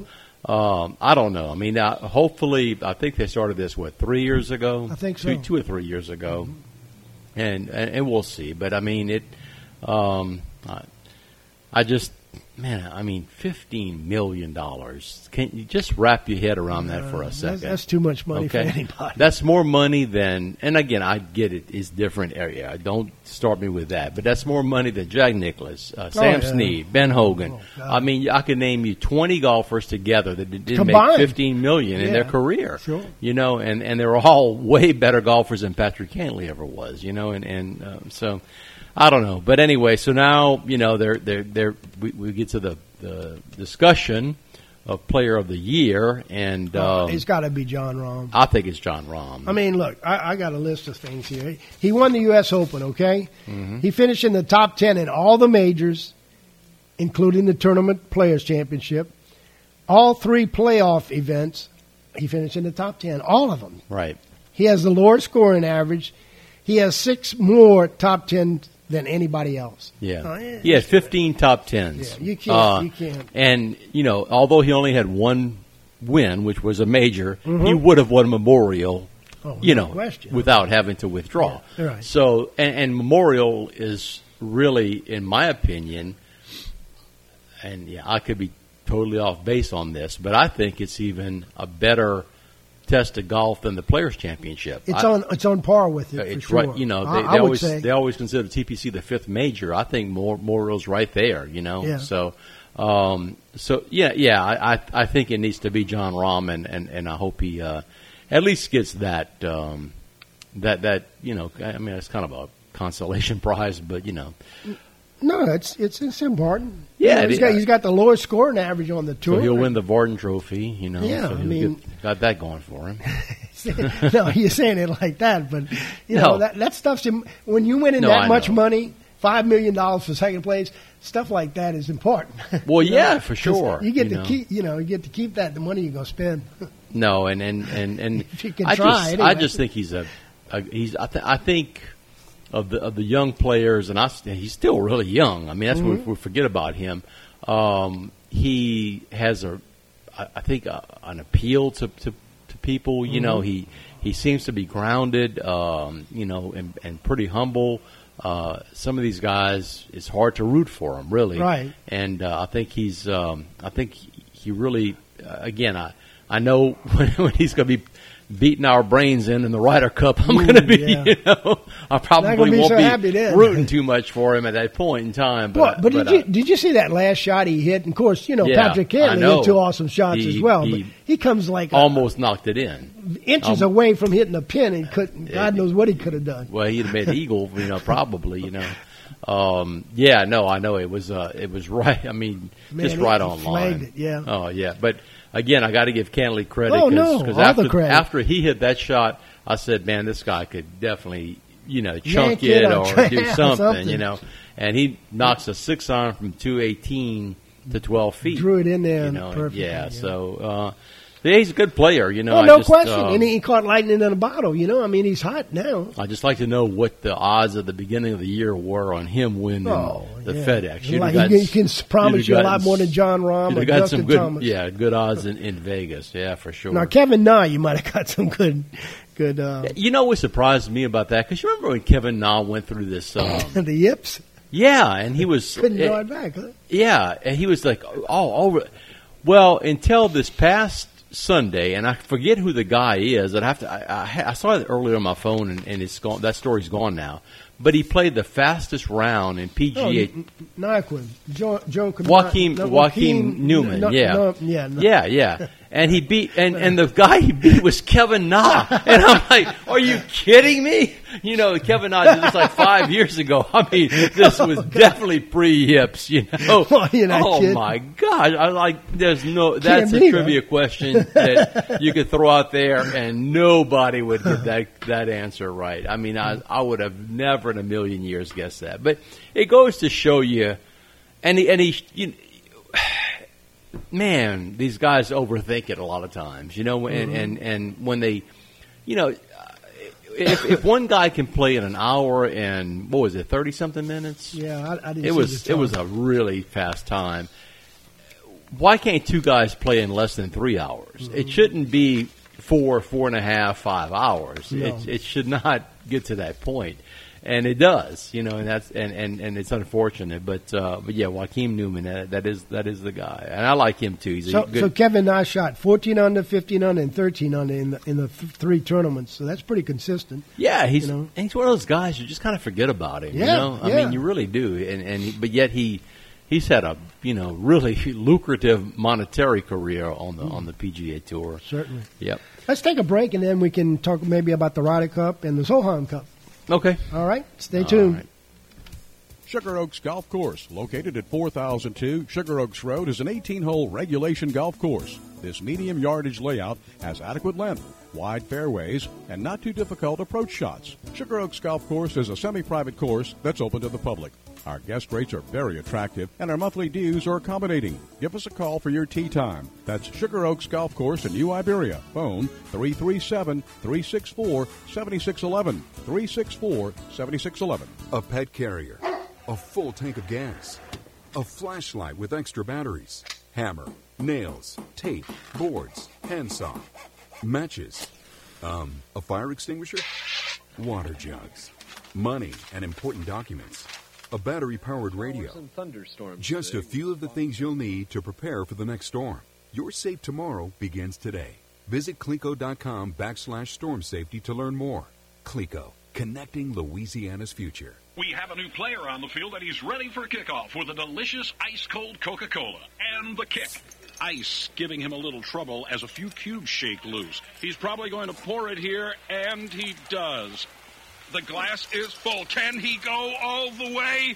Um, I don't know. I mean, uh, hopefully, I think they started this, what, three years ago? I think so. Two, two or three years ago. Mm-hmm. And, and and we'll see. But, I mean, it. Um, I, I just, man, I mean, fifteen million dollars. Can you just wrap your head around that for a second? That's, that's too much money okay? for anybody. That's more money than, and again, I get it. It's different area. Don't start me with that. But that's more money than Jack Nicklaus, uh, Sam oh, yeah. Snead, Ben Hogan. Oh, I mean, I could name you twenty golfers together that didn't Combined. make fifteen million dollars in Yeah, their career. sure. You know, and, and they're all way better golfers than Patrick Cantley ever was. You know, and and um, so I don't know. But anyway, so now you know they're they're they're we, we get to the the discussion of Player of the Year, and Oh, um, it's got to be John Rahm. I think it's John Rahm. I mean, look, I, I got a list of things here. He won the U S Open, okay? Mm-hmm. He finished in the top ten in all the majors, including the Tournament Players Championship. All three playoff events, he finished in the top ten, all of them. Right. He has the lower scoring average. He has six more top ten than anybody else. Yeah. Oh, yeah. He had fifteen top tens. Yeah, you can't. Uh, you can't. And, you know, although he only had one win, which was a major, Mm-hmm. he would have won Memorial, Oh, you no know, question. without having to withdraw. Yeah, right. So, and, and Memorial is really, in my opinion, and yeah, I could be totally off base on this, but I think it's even a better test of golf than the Players Championship. It's I, on it's on par with it, It's for sure. right. You know, they, I, they I would always say. they always consider T P C the fifth major. I think Mor- Memorial's right there. You know, Yeah. so um, so yeah, yeah. I, I I think it needs to be John Rahm, and, and, and I hope he uh, at least gets that um, that that you know. I mean, it's kind of a consolation prize, but you know. No, it's it's it's important. Yeah, You know, it he's is. got he's got the lowest scoring average on the tour. So he'll win the Varden Trophy, you know. Yeah, so I he'll mean- get, got that going for him. No, you're saying it like that, but you No. know that that stuff's im- when you win in No, that I much know. money, five million dollars for second place, stuff like that is important. Well, You yeah, know, for 'cause sure, You get you to know. keep, you know, you get to keep that the money you're gonna spend. No, and and and, and If you can I try, just anyway. I just think he's a, a he's I, th- I think of the of the young players, and I st- he's still really young. I mean, that's Mm-hmm. what we forget about him. Um, he has a I, I think a, an appeal to, to to people. You know, Mm-hmm. he he seems to be grounded. Um, you know, and, and pretty humble. Uh, some of these guys, it's hard to root for them, really. Right. And uh, I think he's um, I think he, he really uh, again I I know when, when he's going to be beating our brains in in the Ryder Cup, I'm going to be, yeah. you know, I probably gonna be won't so be happy then. rooting too much for him at that point in time. But, But, but, but did you uh, did you see that last shot he hit? And of course, you know Yeah, Patrick I Cantley know. hit two awesome shots He- as well. he but he comes like a- almost knocked it in. inches um, away from hitting a pin, and couldn't. Yeah. God knows what he could have done. Well, he'd have made eagle, you know, probably, you know. Um, yeah, no, I know it was uh, it was right. I mean, Man, just he- right he on flagged line. it, yeah. Oh, yeah. But again, I got to give Cantley credit. Oh, cause, no, 'cause all the after, credit. after he hit that shot, I said, man, this guy could definitely, you know, chunk Yank it it or or try- do yeah, something, something. you know. And he knocks a six iron from two eighteen to twelve feet. Drew it in there You know, perfectly, yeah, yeah. so uh, yeah, he's a good player, you know. Oh, I no just, question. um, and he caught lightning in a bottle. You know, I mean, he's hot now. I just like to know what the odds at the beginning of the year were on him winning Oh, the yeah. FedEx. You'd Like, have he, gotten- he can promise you'd you a have lot gotten more than John Rahm You'd or have got Justin some good, Thomas. yeah, good odds in, in Vegas. Yeah, for sure. Now, Kevin Na, you might have got some good, good. Uh, You know what surprised me about that? Because you remember when Kevin Na went through this? Um, the yips yeah, and he was couldn't eh, draw it back. Huh? Yeah, and he was like, oh, over. Well, until this past Sunday, and I forget who the guy is. I'd have to. I, I, I saw it earlier on my phone, and, and it's gone. That story's gone now. But he played the fastest round in P G A. Oh, N- Nyquist, Joe, Joe Kim- Joaquin no, Joaquin Newman, no, yeah, no, yeah, no. yeah, yeah, and he beat and, and the guy he beat was Kevin Na, and I'm like, are you kidding me? You know, Kevin Na did this like five years ago. I mean, this was definitely pre-hips. You know, Oh, you're not oh kidding. my God, I like. There's no. That's a believe it. trivia question that you could throw out there, and nobody would get that that answer right. I mean, I I would have never in a million years guessed that. But it goes to show you, and he, and he, you, man, these guys overthink it a lot of times, you know, and, Mm-hmm. and, and when they, you know, if, if one guy can play in an hour and, what was it, thirty-something minutes? Yeah, I, I didn't It see was the it was time. a really fast time. why can't two guys play in less than three hours? Mm-hmm. It shouldn't be four, four and a half, five hours. No. It, it should not get to that point. And it does, you know, and that's and, and, and it's unfortunate, but uh, but yeah, Joaquin Newman, that, that is that is the guy, and I like him too. He's so, a good. So Kevin and I shot fourteen under, fifteen under, and thirteen under in the in the th- three tournaments. So that's pretty consistent. Yeah, he's you know? he's one of those guys you just kind of forget about him. Yeah, you know, I yeah. mean, you really do, and and he, but yet he he's had a you know really lucrative monetary career on the mm. on the P G A Tour. Certainly. Yep. Let's take a break, and then we can talk maybe about the Ryder Cup and the Solheim Cup. Okay. All right. Stay tuned. Right. Sugar Oaks Golf Course, located at four thousand two Sugar Oaks Road, is an eighteen-hole regulation golf course. This medium yardage layout has adequate length, wide fairways, and not too difficult approach shots. Sugar Oaks Golf Course is a semi-private course that's open to the public. Our guest rates are very attractive, and our monthly dues are accommodating. Give us a call for your tee time. That's Sugar Oaks Golf Course in New Iberia. Phone three three seven, three six four, seven six one one, three six four, seven six one one. A pet carrier, a full tank of gas, a flashlight with extra batteries, hammer, nails, tape, boards, handsaw, matches, um, a fire extinguisher, water jugs, money and important documents, a battery-powered radio. Just a few of the things you'll need to prepare for the next storm. Your safe tomorrow begins today. Visit Cleco.com backslash storm safety to learn more. Cleco, connecting Louisiana's future. We have a new player on the field, and he's ready for kickoff with a delicious ice-cold Coca-Cola and the kick. Ice giving him a little trouble as a few cubes shake loose. He's probably going to pour it here, and he does. The glass is full. Can he go all the way?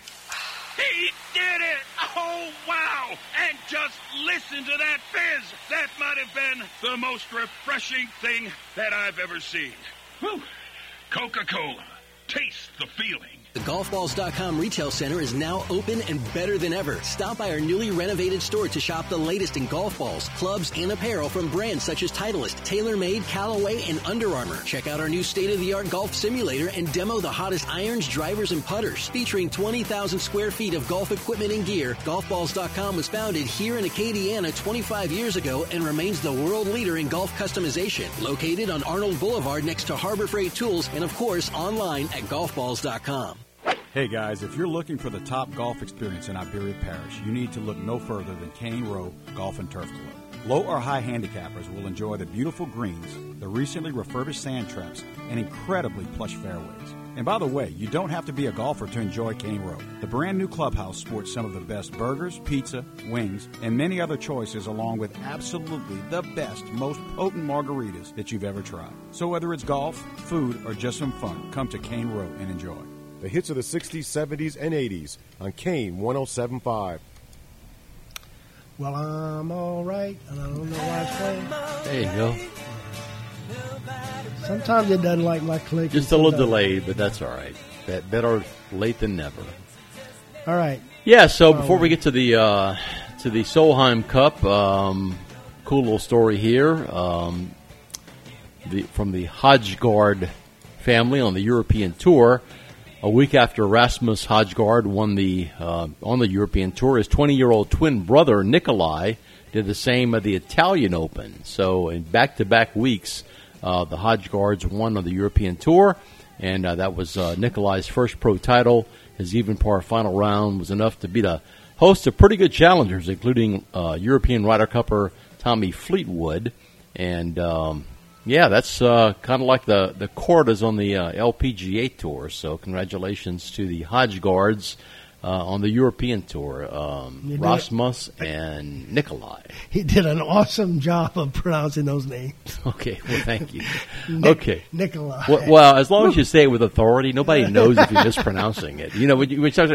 He did it! Oh, wow! And just listen to that fizz! That might have been the most refreshing thing that I've ever seen. Whew. Coca-Cola. Taste the feeling. The golf balls dot com retail center is now open and better than ever. Stop by our newly renovated store to shop the latest in golf balls, clubs, and apparel from brands such as Titleist, TaylorMade, Callaway, and Under Armour. Check out our new state-of-the-art golf simulator and demo the hottest irons, drivers, and putters. Featuring twenty thousand square feet of golf equipment and gear, golf balls dot com was founded here in Acadiana twenty-five years ago and remains the world leader in golf customization. Located on Arnold Boulevard next to Harbor Freight Tools and, of course, online at golf balls dot com. Hey guys, if you're looking for the top golf experience in Iberia Parish, you need to look no further than Cane Row Golf and Turf Club. Low or high handicappers will enjoy the beautiful greens, the recently refurbished sand traps, and incredibly plush fairways. And by the way, you don't have to be a golfer to enjoy Cane Row. The brand new clubhouse sports some of the best burgers, pizza, wings, and many other choices, along with absolutely the best, most potent margaritas that you've ever tried. So whether it's golf, food, or just some fun, come to Cane Row and enjoy. The hits of the sixties, seventies, and eighties on Kane one oh seven point five. Well, I'm all right, and I don't know why it's playing. There you go. Sometimes it doesn't like my click. Just a little delayed, but that's all right. That better late than never. All right. Yeah. So before we get to the uh, to the Solheim Cup, um, cool little story here. Um, the from the Hodggaard family on the European Tour. A week after Rasmus Hodggaard won the uh, on the European Tour, his twenty-year-old twin brother Nikolai did the same at the Italian Open. So in back-to-back weeks, uh, the Hodggaards won on the European Tour, and uh, that was uh, Nikolai's first pro title. His even par final round was enough to beat a host of pretty good challengers, including uh, European Ryder Cupper Tommy Fleetwood. And um, yeah, that's uh, kind of like the the Cordas on the uh, L P G A Tour. So congratulations to the Hodggaards uh, on the European Tour, um, Rasmus and Nikolai. He did an awesome job of pronouncing those names. Okay, well, thank you. Nick, okay, Nikolai. Well, well, as long as you say it with authority, nobody knows if you're mispronouncing it. You know, when you when you start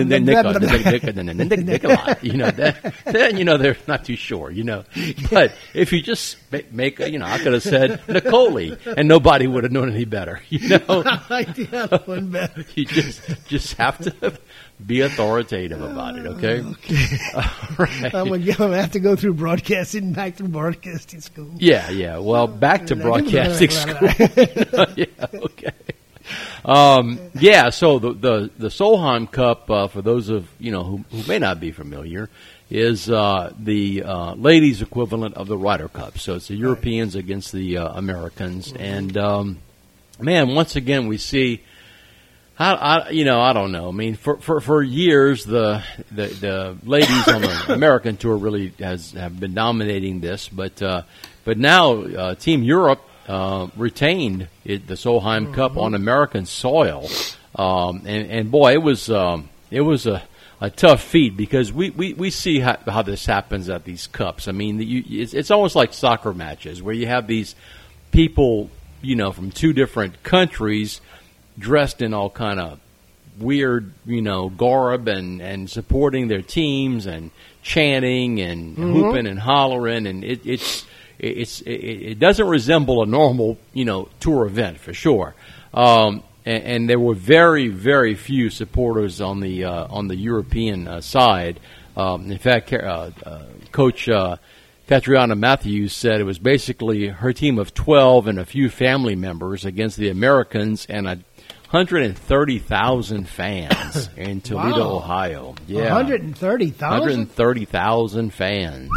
Nikolai, you know, that, then you know they're not too sure. You know, but if you just make, you know, I could have said Nicoli, and nobody would have known any better. You know, I like the other one better. You just just have to be authoritative about it, okay? Okay. All right. I'm going to have to go through broadcasting, back to broadcasting school. Yeah, yeah. Well, back to broadcasting school. Yeah, okay. Um, yeah, so the, the, the Solheim Cup, uh, for those of, you know, who, who may not be familiar, is uh, the uh, ladies' equivalent of the Ryder Cup. So it's the Europeans against the uh, Americans. Mm-hmm. And, um, man, once again we see, I, I, you know, I don't know. I mean, for, for, for years the, the the ladies on the American Tour really has have been dominating this. But, uh, but now uh, Team Europe uh, retained it, the Solheim mm-hmm. Cup on American soil. Um, and, and, boy, it was um, it was a a tough feat because we, we, we see how, how this happens at these cups. I mean, you, it's, it's almost like soccer matches where you have these people, you know, from two different countries dressed in all kind of weird, you know, garb and, and supporting their teams and chanting and mm-hmm. hooping and hollering. And it, it's, it's, it, it doesn't resemble a normal, you know, tour event for sure. Um, And, and there were very, very few supporters on the uh, on the European uh, side. Um, in fact, uh, uh, Coach uh, Catriona Matthews said it was basically her team of twelve and a few family members against the Americans and a one hundred thirty thousand fans in Toledo, wow. Ohio. Yeah, one hundred thirty thousand? one hundred thirty thousand fans.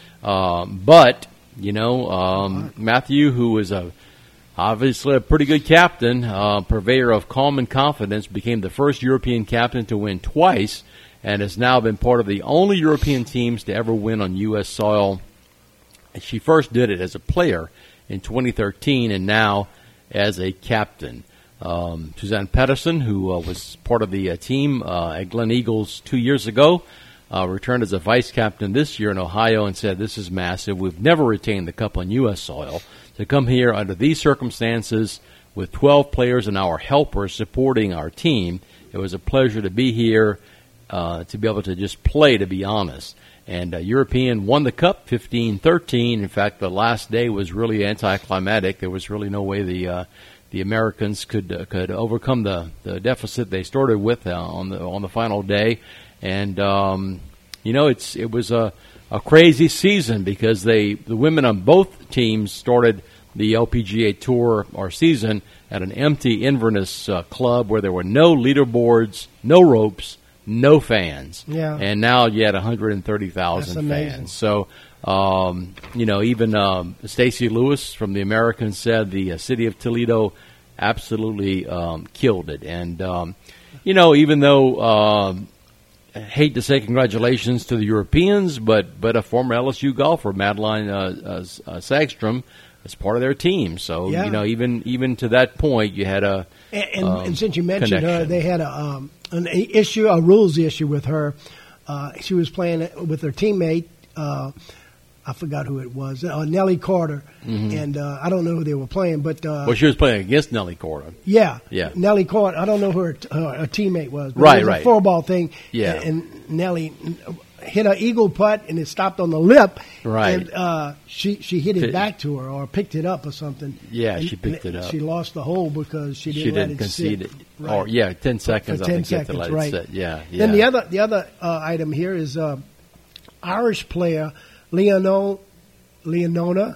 Um, but, you know, um, Matthew, who was a obviously a pretty good captain, uh, purveyor of calm and confidence, became the first European captain to win twice and has now been part of the only European teams to ever win on U S soil. And she first did it as a player in twenty thirteen and now as a captain. Um, Suzanne Pedersen, who uh, was part of the uh, team uh, at Glen Eagles two years ago, uh, returned as a vice captain this year in Ohio and said, "This is massive. We've never retained the cup on U S soil. To come here under these circumstances with twelve players and our helpers supporting our team, it was a pleasure to be here, uh, to be able to just play, to be honest." And uh, European won the cup fifteen thirteen. In fact, the last day was really anticlimactic. There was really no way the uh, the Americans could uh, could overcome the, the deficit they started with uh, on the on the final day. And um, you know, it's it was a a crazy season because they the women on both teams started the L P G A Tour or season at an empty Inverness uh, club where there were no leaderboards, no ropes, no fans. Yeah. And now you had one hundred thirty thousand fans. So, um, you know, even um, Stacey Lewis from the Americans said the uh, city of Toledo absolutely um, killed it. And, um, you know, even though um, I hate to say congratulations to the Europeans, but, but a former L S U golfer, Madeline uh, uh, uh, Sagstrom, is part of their team. So, yeah. you know, even even to that point, you had a And, and, um, and since you mentioned connection. her, they had a um, an issue, a rules issue with her. Uh, she was playing with her teammate. Uh, I forgot who it was. Uh, Nellie Carter, Mhm. and uh, I don't know who they were playing, but uh, well, she was playing against Nellie Carter. yeah, Yeah. Nellie Carter. I don't know who her, t- her, her teammate was. But Right, it was right. a four ball thing. Yeah. and, and Nellie hit an eagle putt, and it stopped on the lip. Right. and uh, she she hit it Pi- back to her or picked it up or something. Yeah, And- she picked and it up. She lost the hole because she didn't She let didn't it concede sit. it. Right. Or, yeah, ten seconds, For I ten think you have to seconds, let it right. sit. Yeah, yeah. Then the other the other uh, item here is uh, Irish player Leono Leonona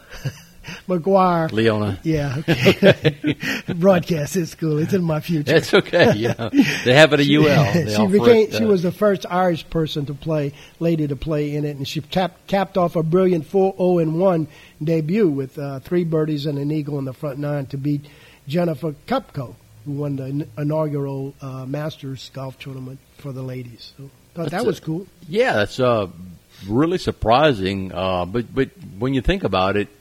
McGuire. Leona. Yeah, okay. Broadcast at school. It's in my future. That's okay. You know, they have it at U L. They she offer became. it, she uh, was the first Irish person to play, lady to play in it, and she tapped, capped off a brilliant four oh and one debut with uh, three birdies and an eagle in the front nine to beat Jennifer Kupko, who won the in- inaugural uh, Masters golf tournament for the ladies. So thought that That's was a- cool. Yeah, that's uh, really surprising. Uh, but but when you think about it,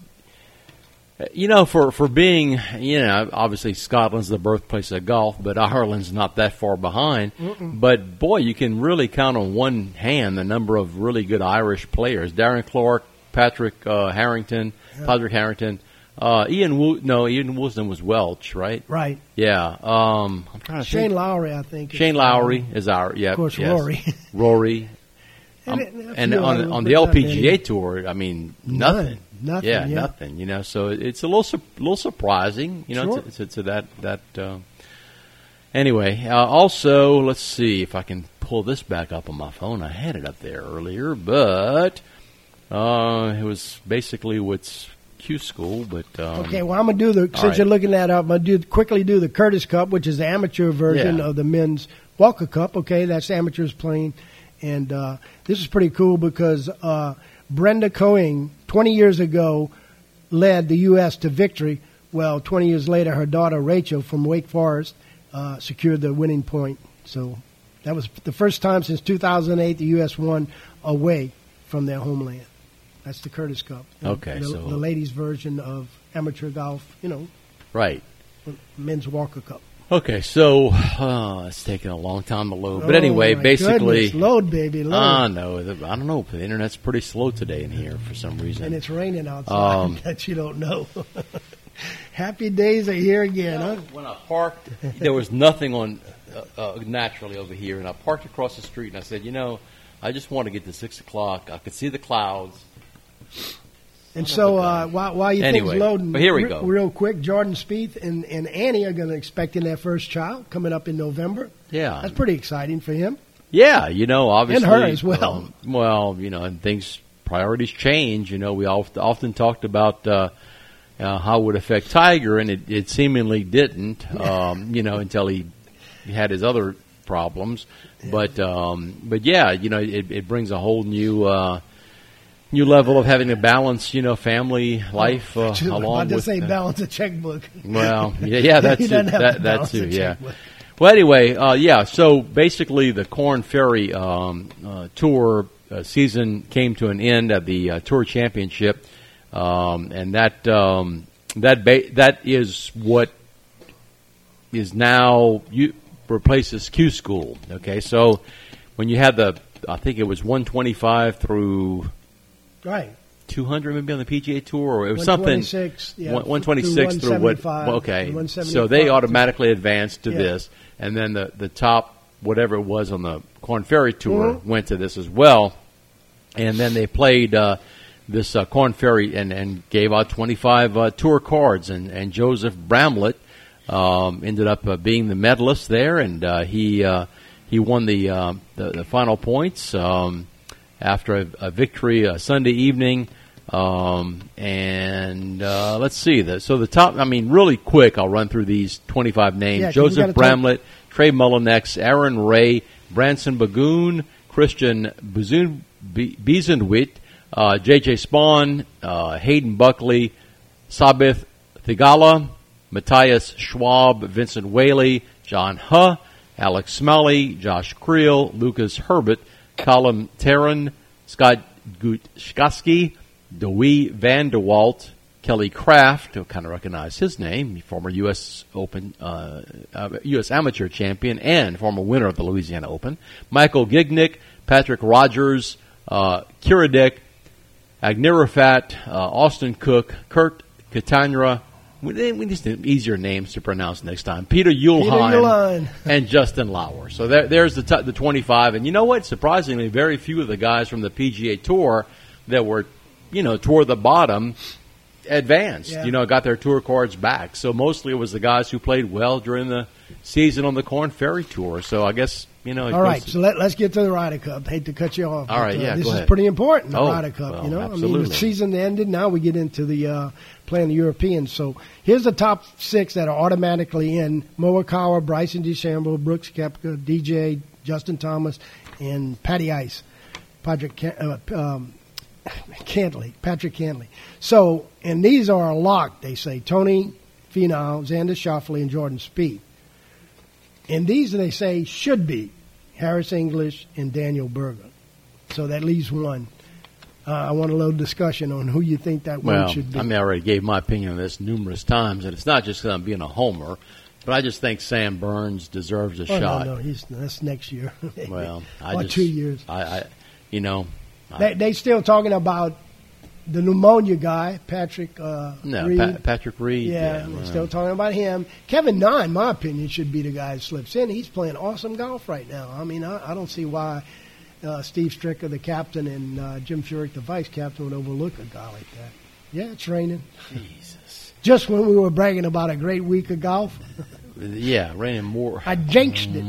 you know, for, for being, you know, obviously Scotland's the birthplace of golf, but Ireland's not that far behind. Mm-mm. But, boy, you can really count on one hand the number of really good Irish players. Darren Clark, Patrick uh, Harrington, Yeah. Patrick Harrington. Uh, Ian Wo- no, Ian Woosnam was Welsh, right? Right. Yeah. Um, I'm trying to Shane think. Lowry, I think. is- Shane Lowry is our, yeah. Of course, yes. Rory. Rory. And Um, it- a and few on others, on but the not L P G A many. tour, I mean, None. nothing. Nothing, Yeah, yeah. nothing. You know, so it's a little su- little surprising. You know, Sure. to, to, to that that. Uh, anyway, uh, also let's see if I can pull this back up on my phone. I had it up there earlier, but uh, it was basically what's Q School. But um, Okay, well, I'm gonna do the since right. you're looking that up, I'm gonna do quickly do the Curtis Cup, which is the amateur version Yeah. of the men's Walker Cup. Okay, that's amateurs playing And uh, this is pretty cool because uh, Brenda Coing, twenty years ago, led the U S to victory. Well, twenty years later, her daughter Rachel from Wake Forest uh, secured the winning point. So that was the first time since two thousand eight the U S won away from their homeland. That's the Curtis Cup. Okay, the, so the ladies' version of amateur golf, you know, right, men's Walker Cup. Okay, so uh, it's taken a long time to load, but Oh, anyway, my basically, goodness. Load, baby, load. Ah, no, the, I don't know. The internet's pretty slow today in here for some reason, And it's raining outside Um, that you don't know. Happy days are here again, You know, huh? when I parked, there was nothing on uh, uh, naturally over here, and I parked across the street, and I said, you know, I just want to get to six o'clock. I could see the clouds. And so uh, while, while you Anyway, think loading, but here we re- go. real quick, Jordan Spieth and, and Annie are going to expecting their first child coming up in November. Yeah. That's pretty exciting for him. Yeah, you know, obviously. And her as well. um, well, you know, and things, priorities change. You know, we oft, often talked about uh, uh, how it would affect Tiger, and it, it seemingly didn't, um, you know, until he had his other problems. But, um, but yeah, you know, it, it brings a whole new uh, new level of having to balance, you know, family life uh, Just along about to with. say uh, balance a checkbook. Well, yeah, yeah, that's He it. doesn't have That, to that balance too, a yeah. checkbook. Well, anyway, uh, yeah. So basically, the Corn Ferry um, uh, Tour uh, season came to an end at the uh, Tour Championship, um, and that um, that ba- that is what is now you replaces Q School. Okay, so when you had the, I think it was one twenty-five through Right. two hundred maybe on the P G A Tour, or it was one something twenty-six, yeah, one twenty-six through through what? one seventy-five, well, okay, one so seventy-five. they automatically advanced to Yeah. this, and then the the top whatever it was on the Corn Ferry Tour Mhm. went to this as well, and then they played uh, this uh, Corn Ferry and, and gave out twenty-five uh, tour cards, and, and Joseph Bramlett um, ended up uh, being the medalist there, and uh, he uh, he won the, uh, the the final points um, after a, a victory uh, Sunday evening. Um, and uh, let's see. The, so the top, I mean, really quick, I'll run through these twenty-five names. Yeah, 'cause we Joseph gotta talk- Bramlett, Trey Mullinex, Aaron Ray, Branson Bagoon, Christian Bezun- Be- Bezenwit, uh, J J Spawn, uh, Hayden Buckley, Sabith Thigala, Matthias Schwab, Vincent Whaley, John Huh, Alex Smalley, Josh Creel, Lucas Herbert, Colin Terran, Scott Gutschkowski, Dewey Vanderwalt, Kelly Kraft, who kind of recognize his name, former U S Open, uh, uh, U S Amateur champion and former winner of the Louisiana Open, Michael Gignick, Patrick Rogers, uh, Kiradek, Agnirafat, uh, Austin Cook, Kurt Catania. We we need some easier names to pronounce next time. Peter Uelheim Uelheim. and Justin Lauer. So there, there's the t- the twenty-five. And you know what? Surprisingly, very few of the guys from the P G A Tour that were, you know, toward the bottom advanced. Yeah. You know, got their tour cards back. So mostly it was the guys who played well during the season on the Corn Ferry Tour. So I guess, you know. it All right, goes- so let, let's get to the Ryder Cup. Hate to cut you off. All but, right, uh, yeah, This go is ahead. pretty important, the Oh, Ryder Cup. well, you know, I mean, absolutely. the season ended. Now we get into the uh, playing the Europeans. So here's the top six that are automatically in: Morikawa, Bryson DeChambeau, Brooks Koepka, D J, Justin Thomas, and Patty Ice, Patrick Can- uh, um, Cantley, Patrick Cantley. So, and these are a lock. They say Tony Finau, Xander Schauffele, and Jordan Spieth. And these, they say, should be Harris English and Daniel Berger. So that leaves one. Uh, I want a little discussion on who you think that one Well, should be. I mean, I already gave my opinion on this numerous times, and it's not just because I'm being a homer, but I just think Sam Burns deserves a oh, shot. no, no, he's, that's next year. Well, I or just, two years. I, I you know, I, They, they still talking about the pneumonia guy, Patrick uh, no, Reed. Pa- Patrick Reed. Yeah, Yeah, we're well, still talking about him. Kevin Na, in my opinion, should be the guy that slips in. He's playing awesome golf right now. I mean, I, I don't see why uh, Steve Stricker, the captain, and uh, Jim Furyk, the vice captain, would overlook a guy like that. Yeah, it's raining. Jesus. Just when we were bragging about a great week of golf, Yeah, raining more. I jinxed it.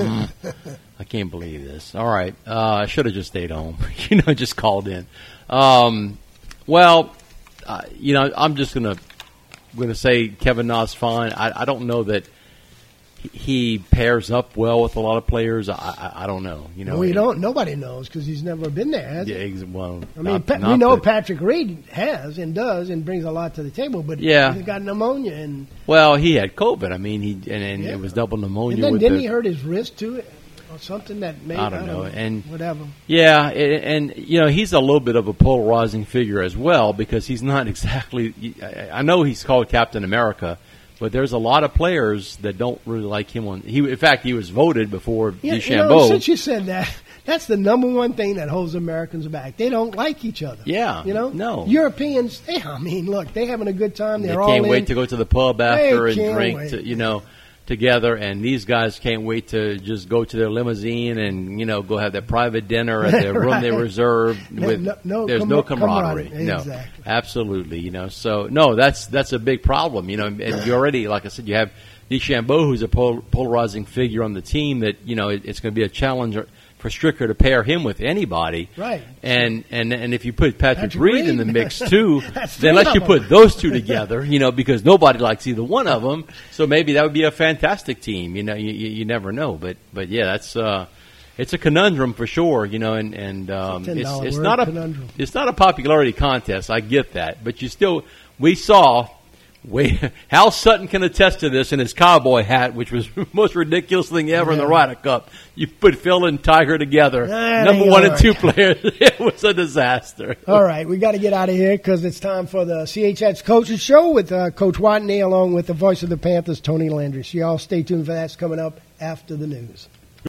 I can't believe this. All right, uh, I should have just stayed home. you know, just called in. Um, well, uh, you know, I'm just gonna gonna say Kevin Na's fine. I, I don't know that he pairs up well with a lot of players. I, I, I don't know. You know, we don't. Nobody knows because he's never been there, has yeah, he? ex- well, I mean, not, pa- not we know that- Patrick Reed has and does and brings a lot to the table, but Yeah. he's got pneumonia and Well, he had COVID. I mean, he and, and Yeah. it was double pneumonia. and then with didn't the, he hurt his wrist too, or something that made I don't know. And whatever. Yeah, and, and you know he's a little bit of a polarizing figure as well because he's not exactly. I know he's called Captain America, but there's a lot of players that don't really like him. On he, in fact, he was voted before Yeah, DeChambeau. you know, since you said that, that's the number one thing that holds Americans back. They don't like each other. Yeah, you know, no. Europeans. They, I mean, look, they having a good time. They're They all can't in. wait to go to the pub after They and can't drink, wait. to, you know, together. And these guys can't wait to just go to their limousine and you know go have their private dinner at their room they Right. reserved. No- With no- no there's com- no camaraderie. camaraderie. No, Exactly. absolutely. You know, so no, that's that's a big problem. You know, and you already, like I said, you have DeChambeau, who's a pol- polarizing figure on the team. That you know, it, it's going to be a challenge for Stricker to pair him with anybody. Right. And and and if you put Patrick, Patrick Reed in Reed. the mix too, That's then three let you of put them. those two together, you know, because nobody likes either one of them. So maybe that would be a fantastic team. You know, you, you, you never know. But but yeah, that's uh, it's a conundrum for sure. You know, and and um, It's a it's ten dollar it's word, not a conundrum. it's not a popularity contest. I get that, but you still we saw. Wait, Hal Sutton can attest to this in his cowboy hat, which was the most ridiculous thing ever in the Ryder Cup. You put Phil and Tiger together, That number ain't one gonna and two work. players. It was a disaster. All right, we got to get out of here because it's time for the C H X Coaches Show with uh, Coach Watney along with the voice of the Panthers, Tony Landry. So y'all stay tuned for that. It's coming up after the news.